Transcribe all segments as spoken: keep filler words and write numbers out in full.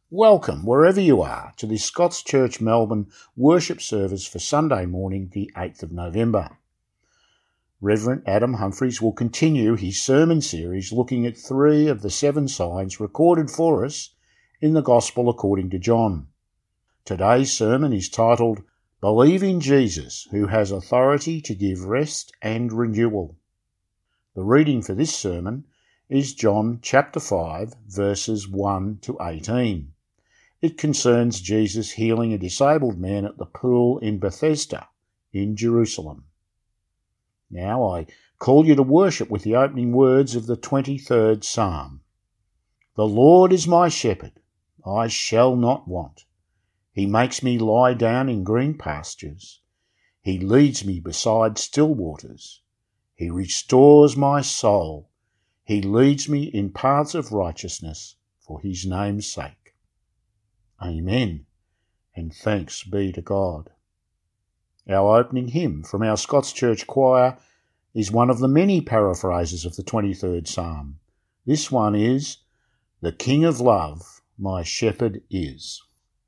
Welcome, wherever you are, to this Scots Church Melbourne worship service for Sunday morning, the eighth of November. Reverend Adam Humphreys will continue his sermon series looking at three of the seven signs recorded for us in the Gospel according to John. Today's sermon is titled, Believe in Jesus, who has authority to give rest and renewal. The reading for this sermon is John chapter five, verses one to eighteen. It concerns Jesus healing a disabled man at the pool in Bethesda in Jerusalem. Now I call you to worship with the opening words of the twenty-third Psalm. The Lord is my shepherd, I shall not want. He makes me lie down in green pastures. He leads me beside still waters. He restores my soul. He leads me in paths of righteousness for his name's sake. Amen, and thanks be to God. Our opening hymn from our Scots Church Choir is one of the many paraphrases of the twenty-third Psalm. This one is, The King of Love, my shepherd is.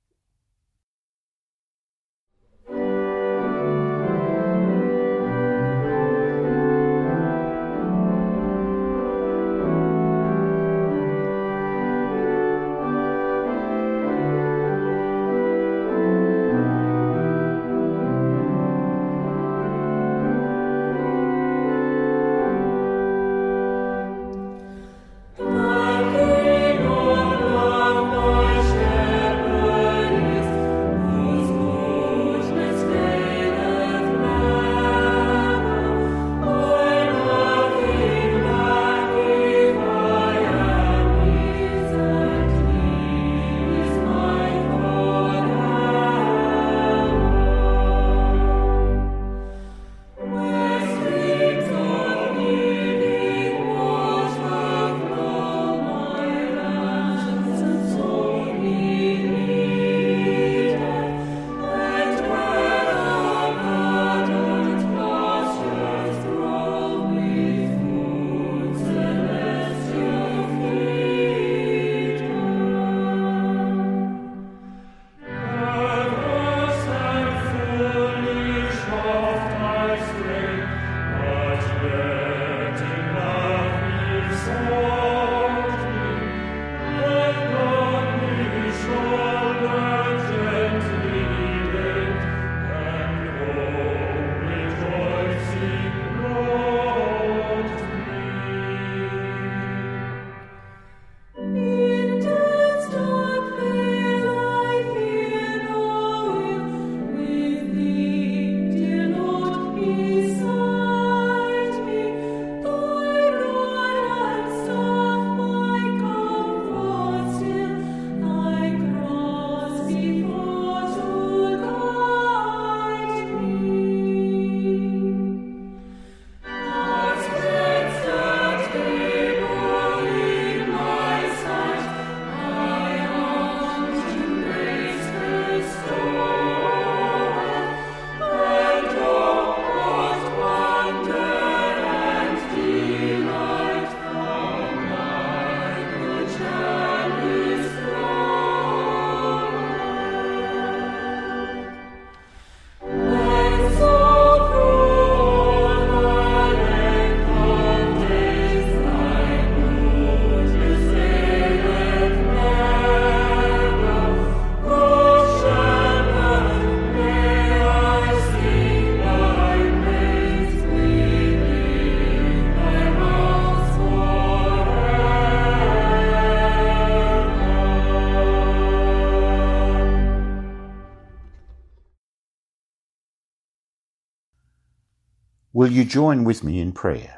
Will you join with me in prayer?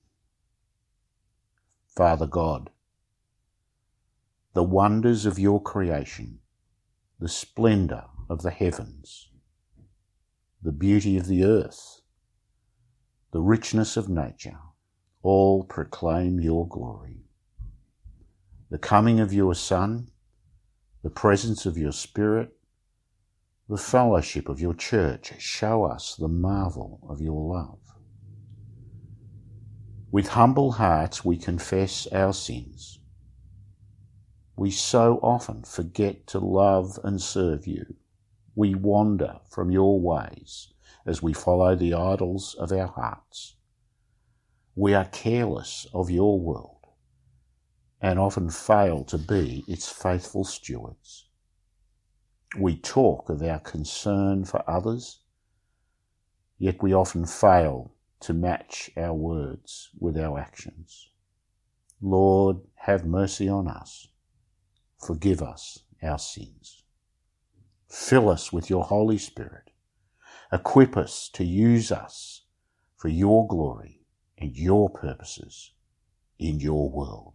Father God, the wonders of your creation, the splendour of the heavens, the beauty of the earth, the richness of nature, all proclaim your glory. The coming of your Son, the presence of your Spirit, the fellowship of your church show us the marvel of your love. With humble hearts we confess our sins. We so often forget to love and serve you. We wander from your ways as we follow the idols of our hearts. We are careless of your world and often fail to be its faithful stewards. We talk of our concern for others, yet we often fail to match our words with our actions. Lord, have mercy on us. Forgive us our sins. Fill us with your Holy Spirit. Equip us to use us for your glory and your purposes in your world.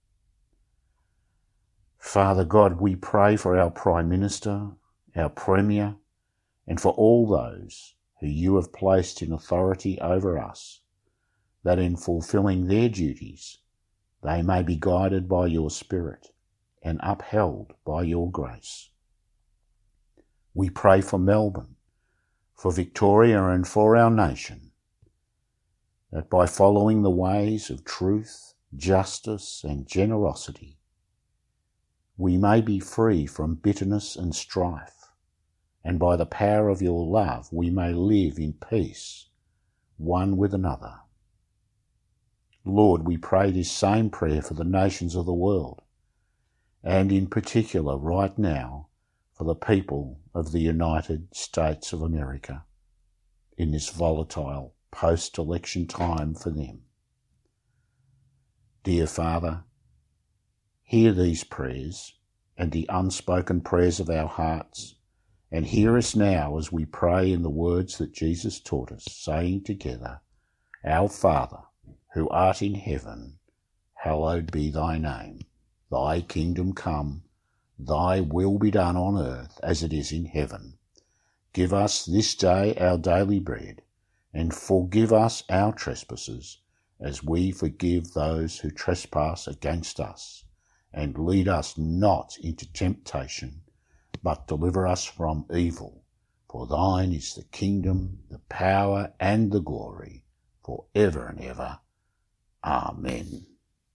Father God, we pray for our Prime Minister, our Premier, and for all those who you have placed in authority over us, that in fulfilling their duties they may be guided by your Spirit and upheld by your grace. We pray for Melbourne, for Victoria and for our nation, that by following the ways of truth, justice and generosity, we may be free from bitterness and strife, and by the power of your love we may live in peace, one with another. Lord, we pray this same prayer for the nations of the world, and in particular right now for the people of the United States of America in this volatile post-election time for them. Dear Father, hear these prayers and the unspoken prayers of our hearts, and hear us now as we pray in the words that Jesus taught us, saying together, Our Father, who art in heaven, hallowed be thy name. Thy kingdom come, thy will be done on earth as it is in heaven. Give us this day our daily bread, and forgive us our trespasses, as we forgive those who trespass against us. And lead us not into temptation, but deliver us from evil. For thine is the kingdom, the power, and the glory, for ever and ever. Amen.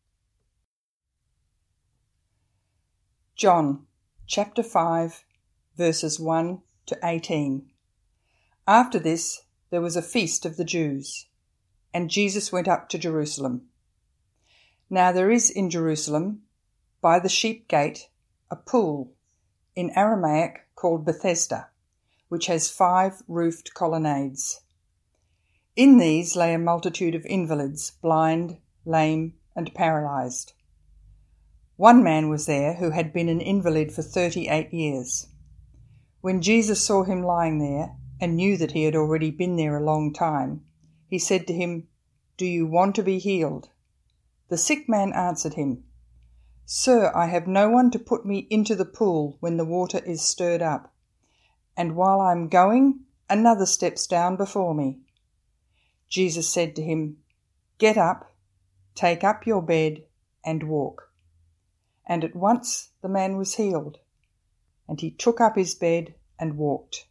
John chapter five, verses one to eighteen. After this there was a feast of the Jews, and Jesus went up to Jerusalem. Now there is in Jerusalem, by the sheep gate, a pool, in Aramaic called Bethesda, which has five roofed colonnades. In these lay a multitude of invalids, blind, lame, and paralysed. One man was there who had been an invalid for thirty-eight years. When Jesus saw him lying there, and knew that he had already been there a long time, he said to him, Do you want to be healed? The sick man answered him, Sir, I have no one to put me into the pool when the water is stirred up, and while I am going, another steps down before me. Jesus said to him, Get up, take up your bed, and walk. And at once the man was healed, and he took up his bed and walked.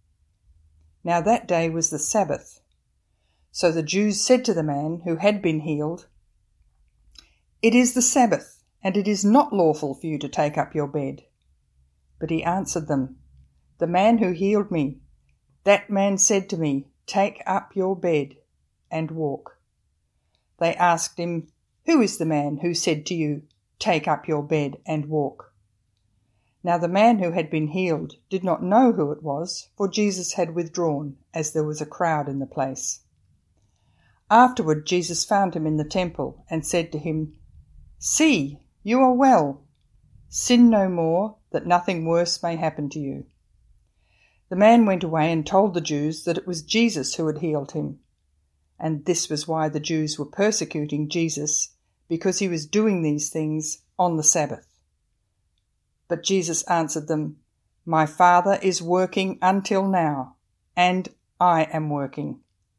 Now that day was the Sabbath. So the Jews said to the man who had been healed, It is the Sabbath, and it is not lawful for you to take up your bed. But he answered them, The man who healed me, that man said to me, Take up your bed and walk. They asked him, Who is the man who said to you, Take up your bed and walk? Now the man who had been healed did not know who it was, for Jesus had withdrawn, as there was a crowd in the place. Afterward Jesus found him in the temple and said to him, See, you are well. Sin no more, that nothing worse may happen to you. The man went away and told the Jews that it was Jesus who had healed him. And this was why the Jews were persecuting Jesus, because he was doing these things on the Sabbath. But Jesus answered them, My Father is working until now, and I am working.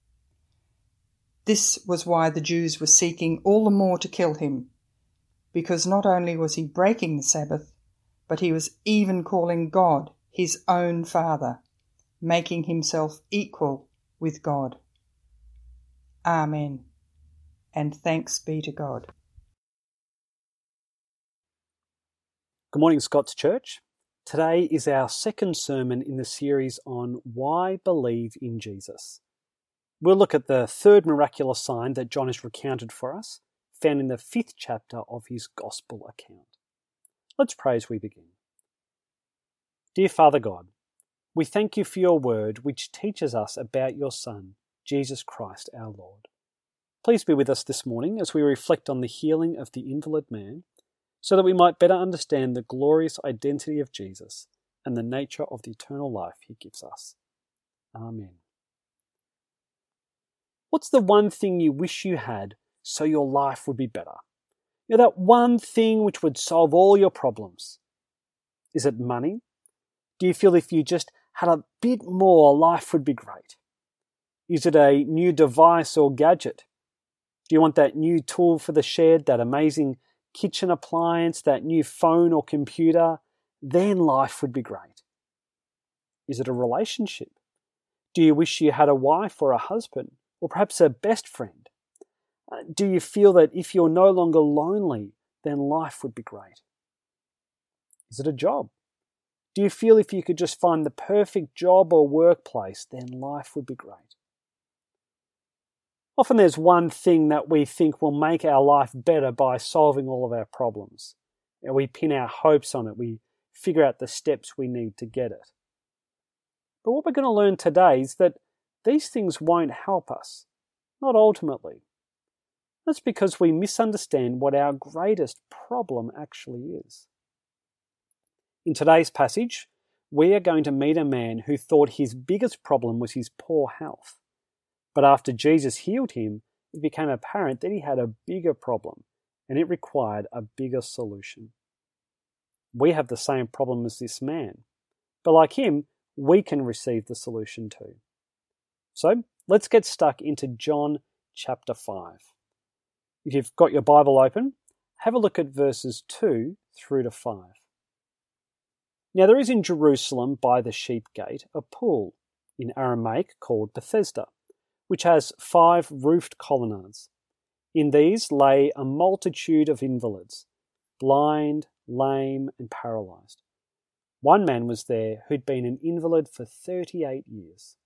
This was why the Jews were seeking all the more to kill him, because not only was he breaking the Sabbath, but he was even calling God his own Father, making himself equal with God. Amen. And thanks be to God. Good morning, Scots Church. Today is our second sermon in the series on why believe in Jesus. We'll look at the third miraculous sign that John has recounted for us, found in the fifth chapter of his Gospel account. Let's pray as we begin. Dear Father God, we thank you for your word which teaches us about your Son, Jesus Christ our Lord. Please be with us this morning as we reflect on the healing of the invalid man, so that we might better understand the glorious identity of Jesus and the nature of the eternal life he gives us. Amen. What's the one thing you wish you had so your life would be better? You know, that one thing which would solve all your problems. Is it money? Do you feel if you just had a bit more, life would be great? Is it a new device or gadget? Do you want that new tool for the shed, that amazing kitchen appliance, that new phone or computer? Then life would be great. Is it a relationship? Do you wish you had a wife or a husband, or perhaps a best friend? Uh, do you feel that if you're no longer lonely, then life would be great? Is it a job? Do you feel if you could just find the perfect job or workplace, then life would be great? Often there's one thing that we think will make our life better by solving all of our problems. And we pin our hopes on it. We figure out the steps we need to get it. But what we're going to learn today is that these things won't help us, not ultimately. That's because we misunderstand what our greatest problem actually is. In today's passage, we are going to meet a man who thought his biggest problem was his poor health. But after Jesus healed him, it became apparent that he had a bigger problem, and it required a bigger solution. We have the same problem as this man, but like him, we can receive the solution too. So let's get stuck into John chapter five. If you've got your Bible open, have a look at verses two through to five. Now there is in Jerusalem by the sheep gate a pool, in Aramaic called Bethesda, which has five roofed colonnades. In these lay a multitude of invalids, blind, lame, and paralysed. One man was there who'd been an invalid for thirty-eight years.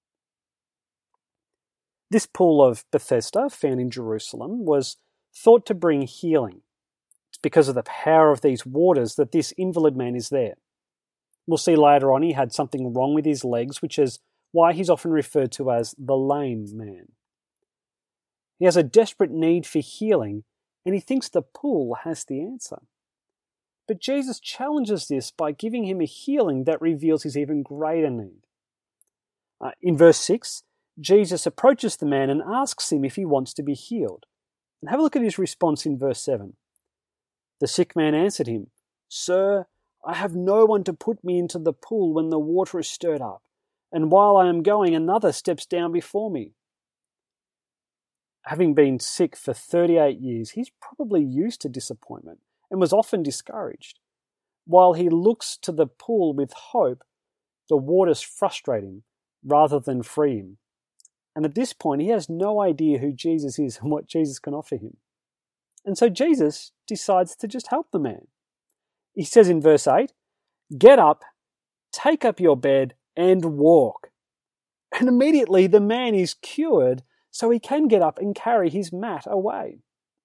This pool of Bethesda, found in Jerusalem, was thought to bring healing. It's because of the power of these waters that this invalid man is there. We'll see later on he had something wrong with his legs, which is why he's often referred to as the lame man. He has a desperate need for healing, and he thinks the pool has the answer. But Jesus challenges this by giving him a healing that reveals his even greater need. Uh, in verse six, Jesus approaches the man and asks him if he wants to be healed. And have a look at his response in verse seven. The sick man answered him, "Sir, I have no one to put me into the pool when the water is stirred up. And while I am going, another steps down before me." Having been sick for thirty-eight years, he's probably used to disappointment and was often discouraged. While he looks to the pool with hope, the waters frustrate him rather than free him. And at this point, he has no idea who Jesus is and what Jesus can offer him. And so Jesus decides to just help the man. He says in verse eight, "Get up, take up your bed, and walk." And immediately the man is cured, so he can get up and carry his mat away.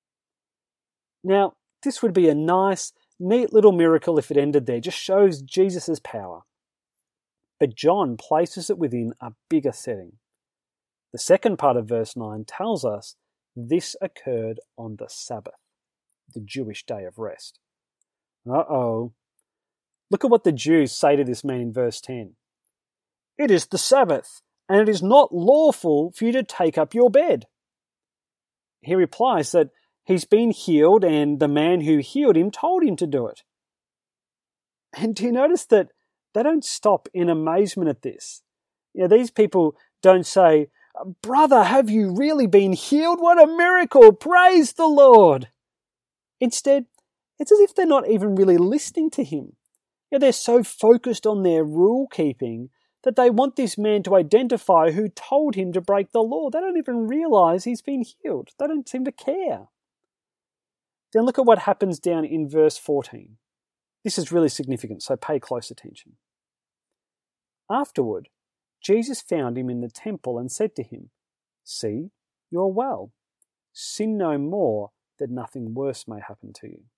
Now, this would be a nice, neat little miracle if it ended there, just shows Jesus' power. But John places it within a bigger setting. The second part of verse nine tells us this occurred on the Sabbath, the Jewish day of rest. Uh-oh. Look at what the Jews say to this man in verse ten. "It is the Sabbath, and it is not lawful for you to take up your bed." He replies that he's been healed and the man who healed him told him to do it. And do you notice that they don't stop in amazement at this? You know, these people don't say, "Brother, have you really been healed? What a miracle! Praise the Lord!" Instead, it's as if they're not even really listening to him. You know, they're so focused on their rule keeping that they want this man to identify who told him to break the law. They don't even realize he's been healed. They don't seem to care. Then look at what happens down in verse fourteen. This is really significant, so pay close attention. Afterward, Jesus found him in the temple and said to him, "See, you are well. Sin no more, that nothing worse may happen to you."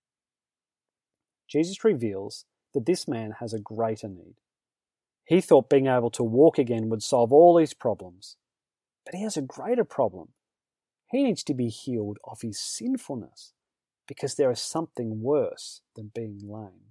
Jesus reveals that this man has a greater need. He thought being able to walk again would solve all his problems, but he has a greater problem. He needs to be healed of his sinfulness, because there is something worse than being lame.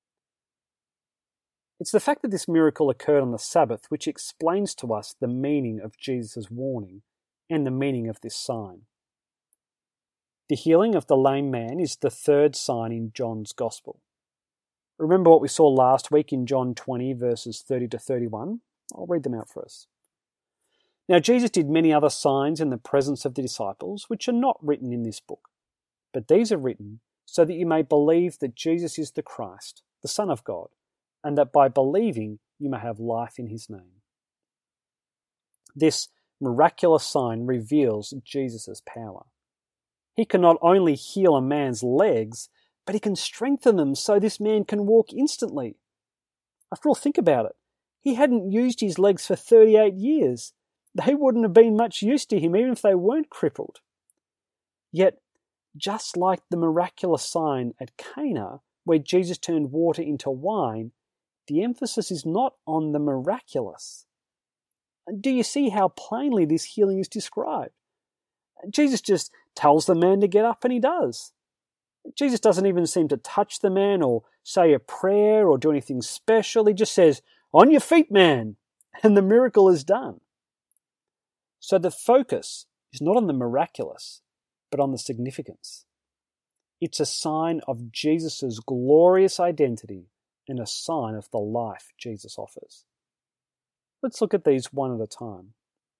It's the fact that this miracle occurred on the Sabbath which explains to us the meaning of Jesus' warning and the meaning of this sign. The healing of the lame man is the third sign in John's Gospel. Remember what we saw last week in John twenty, verses thirty to thirty-one? I'll read them out for us. Now Jesus did many other signs in the presence of the disciples, which are not written in this book. But these are written so that you may believe that Jesus is the Christ, the Son of God, and that by believing you may have life in his name. This miraculous sign reveals Jesus' power. He can not only heal a man's legs, but he can strengthen them so this man can walk instantly. After all, think about it. He hadn't used his legs for thirty-eight years. They wouldn't have been much use to him even if they weren't crippled. Yet, just like the miraculous sign at Cana, where Jesus turned water into wine, the emphasis is not on the miraculous. Do you see how plainly this healing is described? Jesus just tells the man to get up and he does. Jesus doesn't even seem to touch the man or say a prayer or do anything special. He just says, "On your feet, man," and the miracle is done. So the focus is not on the miraculous, but on the significance. It's a sign of Jesus' glorious identity and a sign of the life Jesus offers. Let's look at these one at a time.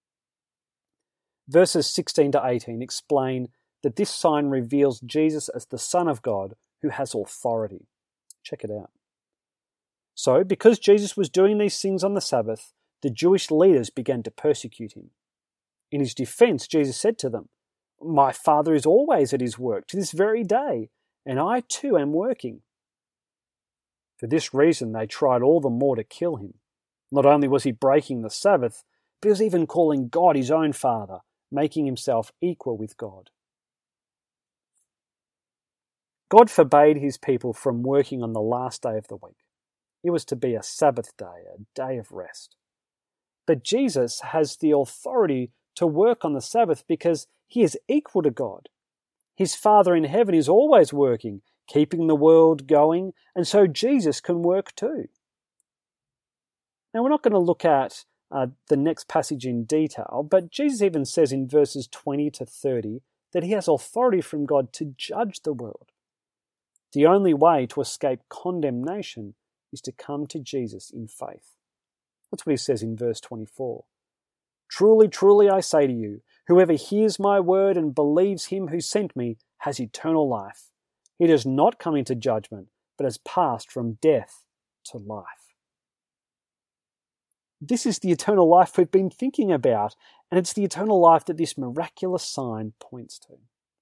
Verses sixteen to eighteen explain that this sign reveals Jesus as the Son of God who has authority. Check it out. So, because Jesus was doing these things on the Sabbath, the Jewish leaders began to persecute him. In his defense, Jesus said to them, "My Father is always at his work to this very day, and I too am working." For this reason, they tried all the more to kill him. Not only was he breaking the Sabbath, but he was even calling God his own Father, making himself equal with God. God forbade his people from working on the last day of the week. It was to be a Sabbath day, a day of rest. But Jesus has the authority to work on the Sabbath because he is equal to God. His Father in heaven is always working, keeping the world going, and so Jesus can work too. Now, we're not going to look at uh, the next passage in detail, but Jesus even says in verses twenty to thirty that he has authority from God to judge the world. The only way to escape condemnation is to come to Jesus in faith. That's what he says in verse twenty-four. "Truly, truly, I say to you, whoever hears my word and believes him who sent me has eternal life. He does not come into judgment, but has passed from death to life." This is the eternal life we've been thinking about, and it's the eternal life that this miraculous sign points to.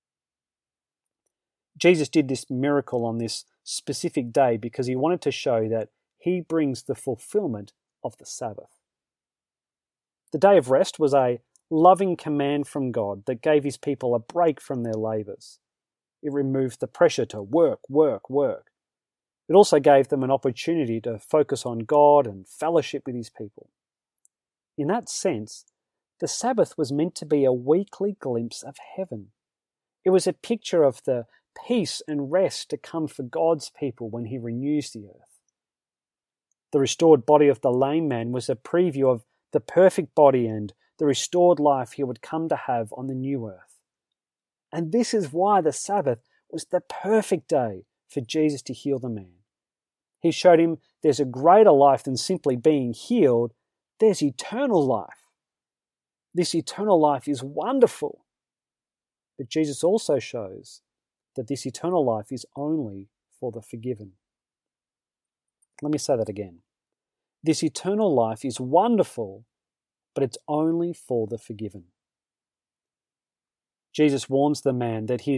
Jesus did this miracle on this specific day because he wanted to show that he brings the fulfillment of the Sabbath. The day of rest was a loving command from God that gave his people a break from their labours. It removed the pressure to work, work, work. It also gave them an opportunity to focus on God and fellowship with his people. In that sense, the Sabbath was meant to be a weekly glimpse of heaven. It was a picture of the peace and rest to come for God's people when he renews the earth. The restored body of the lame man was a preview of the perfect body and the restored life he would come to have on the new earth. And this is why the Sabbath was the perfect day for Jesus to heal the man. He showed him there's a greater life than simply being healed. There's eternal life. This eternal life is wonderful. But Jesus also shows that this eternal life is only for the forgiven. Let me say that again. This eternal life is wonderful, but it's only for the forgiven. Jesus warns the man that his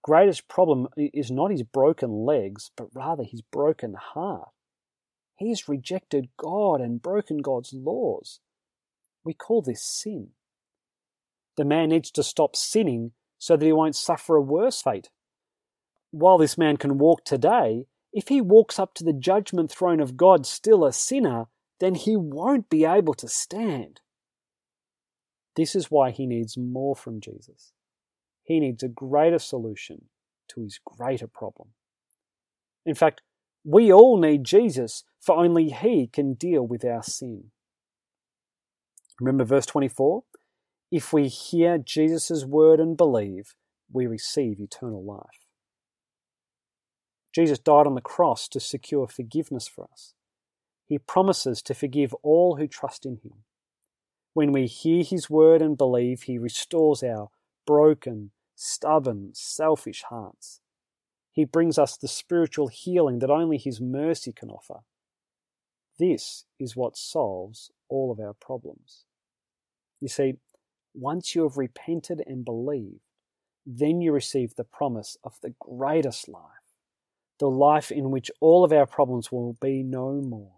greatest problem is not his broken legs, but rather his broken heart. He has rejected God and broken God's laws. We call this sin. The man needs to stop sinning so that he won't suffer a worse fate. While this man can walk today, if he walks up to the judgment throne of God still a sinner, then he won't be able to stand. This is why he needs more from Jesus. He needs a greater solution to his greater problem. In fact, we all need Jesus, for only he can deal with our sin. Remember verse twenty-four? If we hear Jesus' word and believe, we receive eternal life. Jesus died on the cross to secure forgiveness for us. He promises to forgive all who trust in him. When we hear his word and believe, he restores our broken, stubborn, selfish hearts. He brings us the spiritual healing that only his mercy can offer. This is what solves all of our problems. You see, once you have repented and believed, then you receive the promise of the greatest life, the life in which all of our problems will be no more.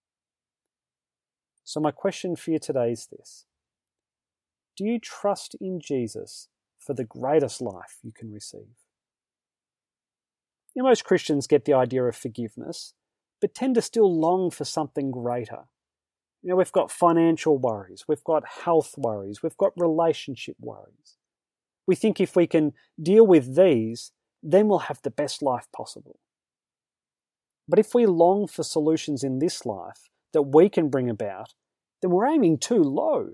So my question for you today is this: do you trust in Jesus for the greatest life you can receive? You know, most Christians get the idea of forgiveness, but tend to still long for something greater. You know, we've got financial worries, we've got health worries, we've got relationship worries. We think if we can deal with these, then we'll have the best life possible. But if we long for solutions in this life that we can bring about, then we're aiming too low.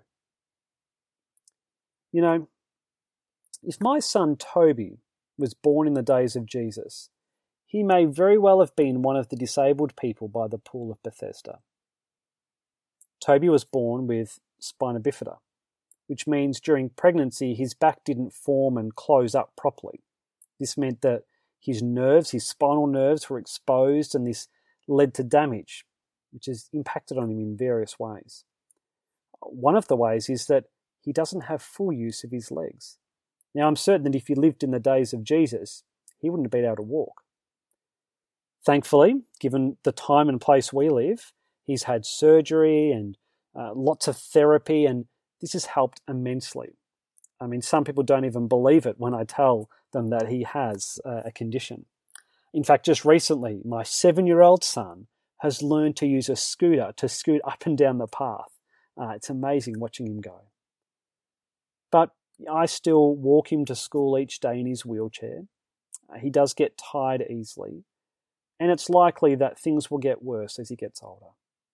You know, if my son Toby was born in the days of Jesus, he may very well have been one of the disabled people by the pool of Bethesda. Toby was born with spina bifida, which means during pregnancy his back didn't form and close up properly. This meant that his nerves, his spinal nerves, were exposed, and this led to damage, which has impacted on him in various ways. One of the ways is that he doesn't have full use of his legs. Now, I'm certain that if he lived in the days of Jesus, he wouldn't have been able to walk. Thankfully, given the time and place we live, he's had surgery and uh, lots of therapy, and this has helped immensely. I mean, some people don't even believe it when I tell them that he has uh, a condition. In fact, just recently, my seven-year-old son has learned to use a scooter to scoot up and down the path. Uh, it's amazing watching him go. But I still walk him to school each day in his wheelchair. Uh, he does get tired easily, and it's likely that things will get worse as he gets older.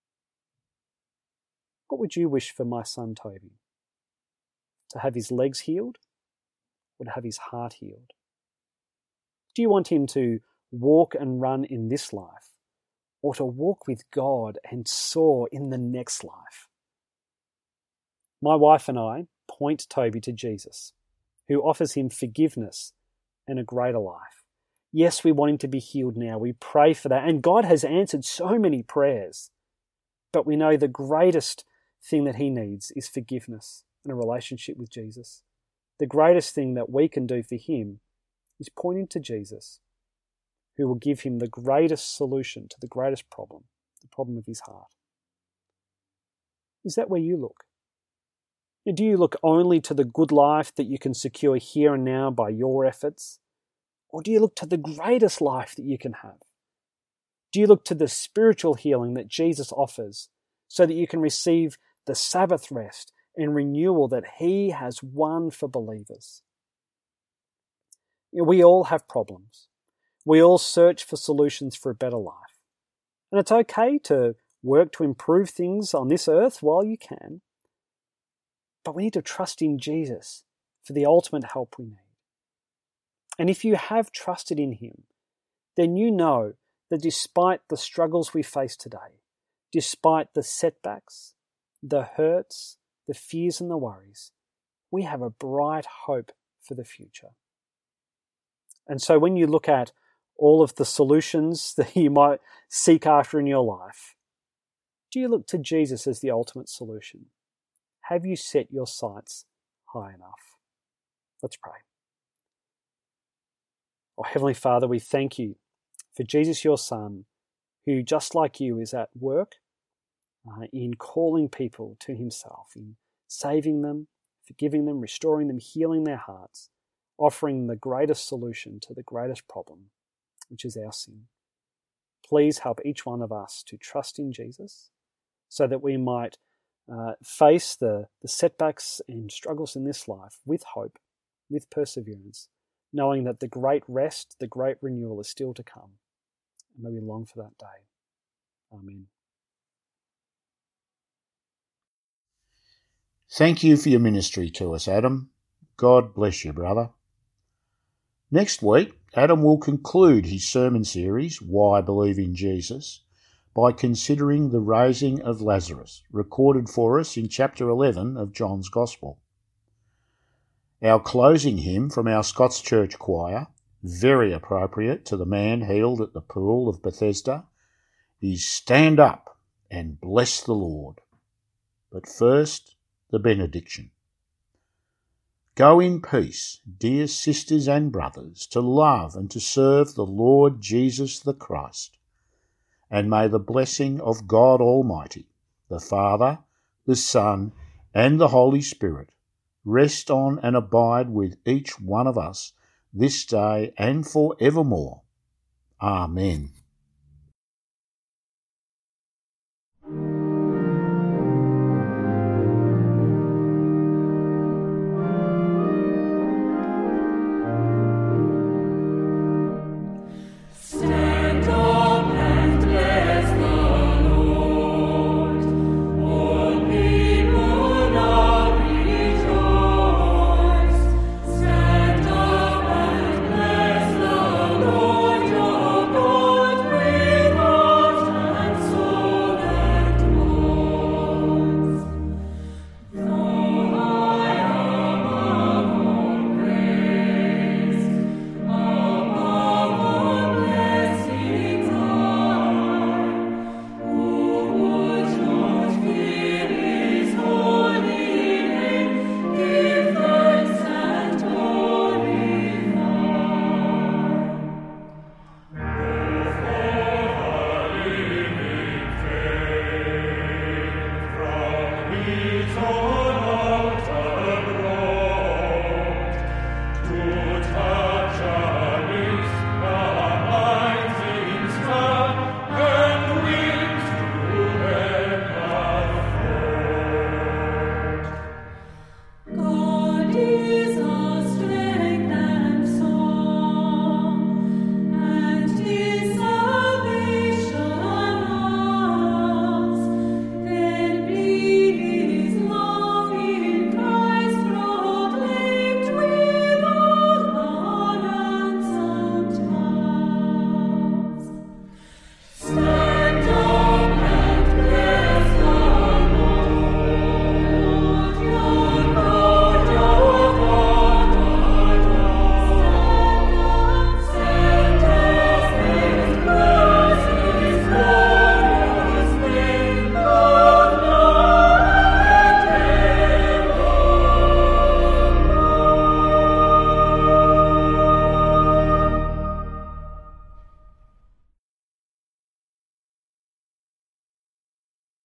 What would you wish for my son Toby? To have his legs healed, or to have his heart healed? Do you want him to walk and run in this life, or to walk with God and soar in the next life? My wife and I point Toby to Jesus, who offers him forgiveness and a greater life. Yes, we want him to be healed now. We pray for that. And God has answered so many prayers. But we know the greatest thing that he needs is forgiveness and a relationship with Jesus. The greatest thing that we can do for him is point him to Jesus, who will give him the greatest solution to the greatest problem, the problem of his heart. Is that where you look? Do you look only to the good life that you can secure here and now by your efforts? Or do you look to the greatest life that you can have? Do you look to the spiritual healing that Jesus offers so that you can receive the Sabbath rest and renewal that he has won for believers? You know, we all have problems. We all search for solutions for a better life. And it's okay to work to improve things on this earth while you can. But we need to trust in Jesus for the ultimate help we need. And if you have trusted in him, then you know that despite the struggles we face today, despite the setbacks, the hurts, the fears and the worries, we have a bright hope for the future. And so when you look at all of the solutions that you might seek after in your life, do you look to Jesus as the ultimate solution? Have you set your sights high enough? Let's pray. Oh, Heavenly Father, we thank you for Jesus, your Son, who, just like you, is at work uh, in calling people to himself, in saving them, forgiving them, restoring them, healing their hearts, offering the greatest solution to the greatest problem, which is our sin. Please help each one of us to trust in Jesus so that we might uh, face the, the setbacks and struggles in this life with hope, with perseverance, knowing that the great rest, the great renewal is still to come. And may we long for that day. Amen. Thank you for your ministry to us, Adam. God bless you, brother. Next week, Adam will conclude his sermon series, Why Believe in Jesus, by considering the raising of Lazarus, recorded for us in chapter eleven of John's Gospel. Our closing hymn from our Scots Church Choir, very appropriate to the man healed at the pool of Bethesda, is Stand Up and Bless the Lord. But first, the benediction. Go in peace, dear sisters and brothers, to love and to serve the Lord Jesus the Christ. And may the blessing of God Almighty, the Father, the Son, and the Holy Spirit rest on and abide with each one of us this day and for evermore. Amen. It's all